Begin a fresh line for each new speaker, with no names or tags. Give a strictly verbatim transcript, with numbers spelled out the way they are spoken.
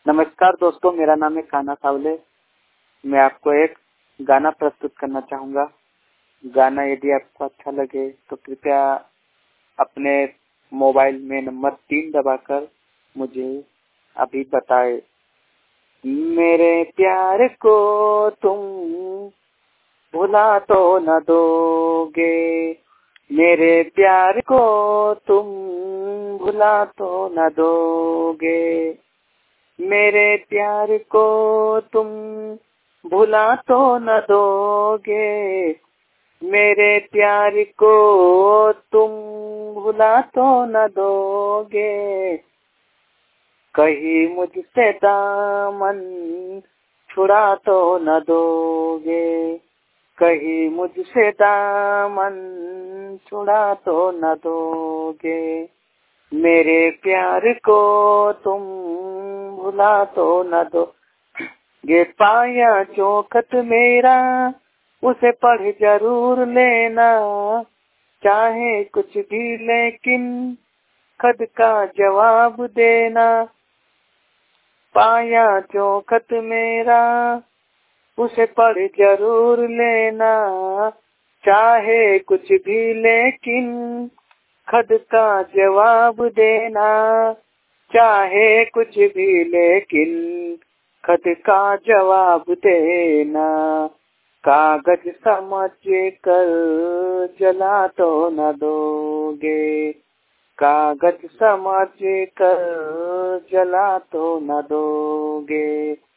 नमस्कार दोस्तों, मेरा नाम है कान्हा सावले। मैं आपको एक गाना प्रस्तुत करना चाहूँगा। गाना यदि आपको अच्छा लगे तो कृपया अपने मोबाइल में नंबर तीन दबाकर मुझे अभी बताएं। मेरे प्यार को तुम भुला तो न दोगे, मेरे प्यार को तुम भुला तो न दोगे, मेरे प्यार को तुम भुला तो न दोगे, मेरे प्यार को तुम भुला तो न दोगे। कहीं मुझसे दामन छुड़ा तो न दोगे, कहीं मुझसे दामन छुड़ा तो न दोगे, मेरे प्यार को तुम भुला तो न दो। ये पाया जो खत मेरा उसे पढ़ जरूर लेना, चाहे कुछ भी लेकिन खत का जवाब देना। पाया जो खत मेरा उसे पढ़ जरूर लेना, चाहे कुछ भी लेकिन खत का जवाब देना, चाहे कुछ भी लेकिन खत का जवाब देना। कागज समझ कर जला तो न दोगे, कागज समझ कर जला तो न दोगे,